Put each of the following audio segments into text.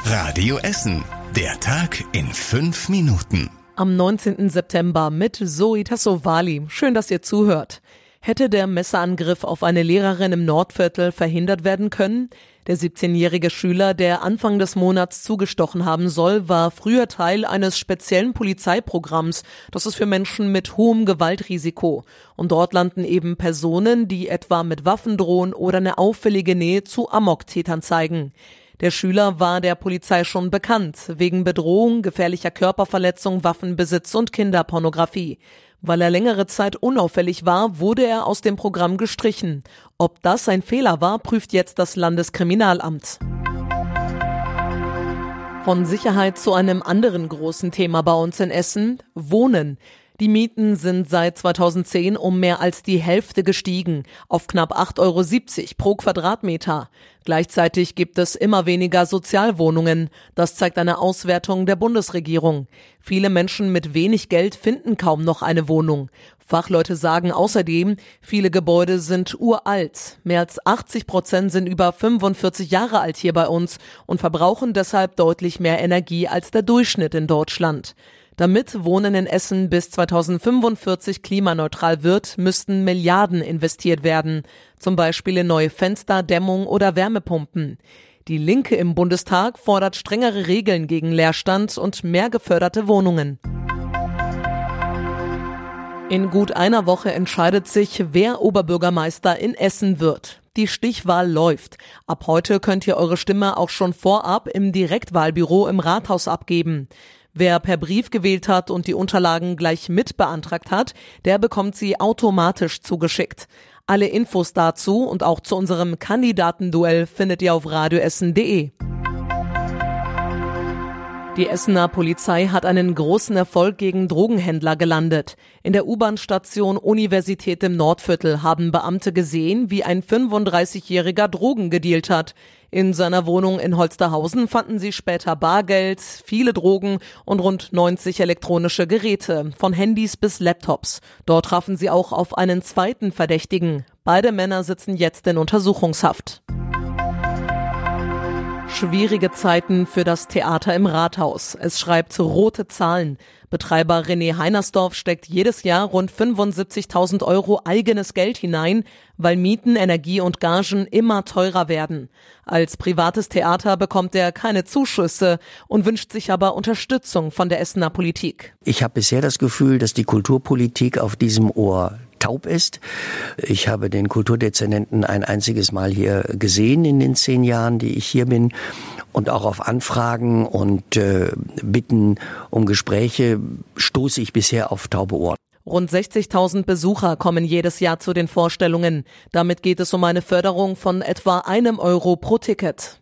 Radio Essen. Der Tag in 5 Minuten. Am 19. September mit Zoe Tassovali. Schön, dass ihr zuhört. Hätte der Messerangriff auf eine Lehrerin im Nordviertel verhindert werden können? Der 17-jährige Schüler, der Anfang des Monats zugestochen haben soll, war früher Teil eines speziellen Polizeiprogramms. Das ist für Menschen mit hohem Gewaltrisiko. Und dort landen eben Personen, die etwa mit Waffen drohen oder eine auffällige Nähe zu Amok-Tätern zeigen. Der Schüler war der Polizei schon bekannt, wegen Bedrohung, gefährlicher Körperverletzung, Waffenbesitz und Kinderpornografie. Weil er längere Zeit unauffällig war, wurde er aus dem Programm gestrichen. Ob das ein Fehler war, prüft jetzt das Landeskriminalamt. Von Sicherheit zu einem anderen großen Thema bei uns in Essen: Wohnen. Die Mieten sind seit 2010 um mehr als die Hälfte gestiegen, auf knapp 8,70 € pro Quadratmeter. Gleichzeitig gibt es immer weniger Sozialwohnungen. Das zeigt eine Auswertung der Bundesregierung. Viele Menschen mit wenig Geld finden kaum noch eine Wohnung. Fachleute sagen außerdem, viele Gebäude sind uralt. Mehr als 80% sind über 45 Jahre alt hier bei uns und verbrauchen deshalb deutlich mehr Energie als der Durchschnitt in Deutschland. Damit Wohnen in Essen bis 2045 klimaneutral wird, müssten Milliarden investiert werden. Zum Beispiel in neue Fenster, Dämmung oder Wärmepumpen. Die Linke im Bundestag fordert strengere Regeln gegen Leerstand und mehr geförderte Wohnungen. In gut einer Woche entscheidet sich, wer Oberbürgermeister in Essen wird. Die Stichwahl läuft. Ab heute könnt ihr eure Stimme auch schon vorab im Direktwahlbüro im Rathaus abgeben. Wer per Brief gewählt hat und die Unterlagen gleich mit beantragt hat, der bekommt sie automatisch zugeschickt. Alle Infos dazu und auch zu unserem Kandidatenduell findet ihr auf radioessen.de. Die Essener Polizei hat einen großen Erfolg gegen Drogenhändler gelandet. In der U-Bahn-Station Universität im Nordviertel haben Beamte gesehen, wie ein 35-Jähriger Drogen gedealt hat. In seiner Wohnung in Holsterhausen fanden sie später Bargeld, viele Drogen und rund 90 elektronische Geräte, von Handys bis Laptops. Dort trafen sie auch auf einen zweiten Verdächtigen. Beide Männer sitzen jetzt in Untersuchungshaft. Schwierige Zeiten für das Theater im Rathaus. Es schreibt rote Zahlen. Betreiber René Heinersdorf steckt jedes Jahr rund 75.000 € eigenes Geld hinein, weil Mieten, Energie und Gagen immer teurer werden. Als privates Theater bekommt er keine Zuschüsse und wünscht sich aber Unterstützung von der Essener Politik. Ich habe bisher das Gefühl, dass die Kulturpolitik auf diesem Ohr taub ist. Ich habe den Kulturdezernenten ein einziges Mal hier gesehen in den 10 Jahren, die ich hier bin. Und auch auf Anfragen und Bitten um Gespräche stoße ich bisher auf taube Ohren. Rund 60.000 Besucher kommen jedes Jahr zu den Vorstellungen. Damit geht es um eine Förderung von etwa €1 pro Ticket.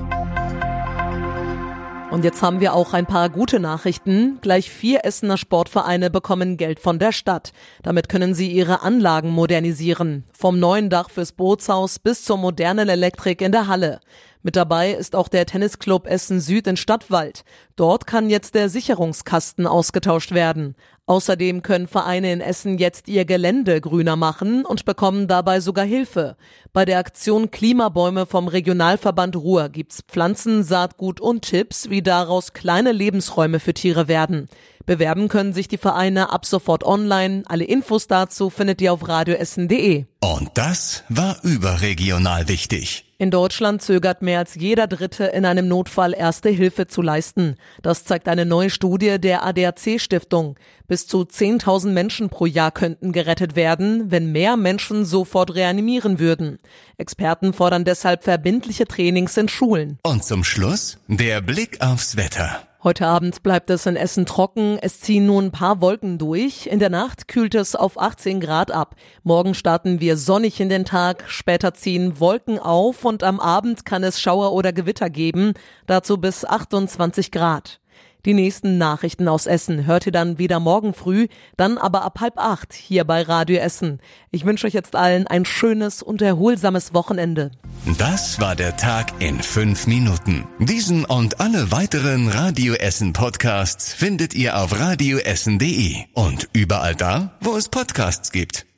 Und jetzt haben wir auch ein paar gute Nachrichten. Gleich 4 Essener Sportvereine bekommen Geld von der Stadt. Damit können sie ihre Anlagen modernisieren. Vom neuen Dach fürs Bootshaus bis zur modernen Elektrik in der Halle. Mit dabei ist auch der Tennisclub Essen Süd in Stadtwald. Dort kann jetzt der Sicherungskasten ausgetauscht werden. Außerdem können Vereine in Essen jetzt ihr Gelände grüner machen und bekommen dabei sogar Hilfe. Bei der Aktion Klimabäume vom Regionalverband Ruhr gibt's Pflanzen, Saatgut und Tipps, wie daraus kleine Lebensräume für Tiere werden. Bewerben können sich die Vereine ab sofort online. Alle Infos dazu findet ihr auf radioessen.de. Und das war überregional wichtig. In Deutschland zögert mehr als jeder Dritte in einem Notfall Erste Hilfe zu leisten. Das zeigt eine neue Studie der ADAC-Stiftung. Bis zu 10.000 Menschen pro Jahr könnten gerettet werden, wenn mehr Menschen sofort reanimieren würden. Experten fordern deshalb verbindliche Trainings in Schulen. Und zum Schluss der Blick aufs Wetter. Heute Abend bleibt es in Essen trocken. Es ziehen nun ein paar Wolken durch. In der Nacht kühlt es auf 18 Grad ab. Morgen starten wir sonnig in den Tag. Später ziehen Wolken auf und am Abend kann es Schauer oder Gewitter geben. Dazu bis 28 Grad. Die nächsten Nachrichten aus Essen hört ihr dann wieder morgen früh, dann aber ab 7:30 hier bei Radio Essen. Ich wünsche euch jetzt allen ein schönes und erholsames Wochenende. Das war der Tag in 5 Minuten. Diesen und alle weiteren Radio Essen Podcasts findet ihr auf radioessen.de und überall da, wo es Podcasts gibt.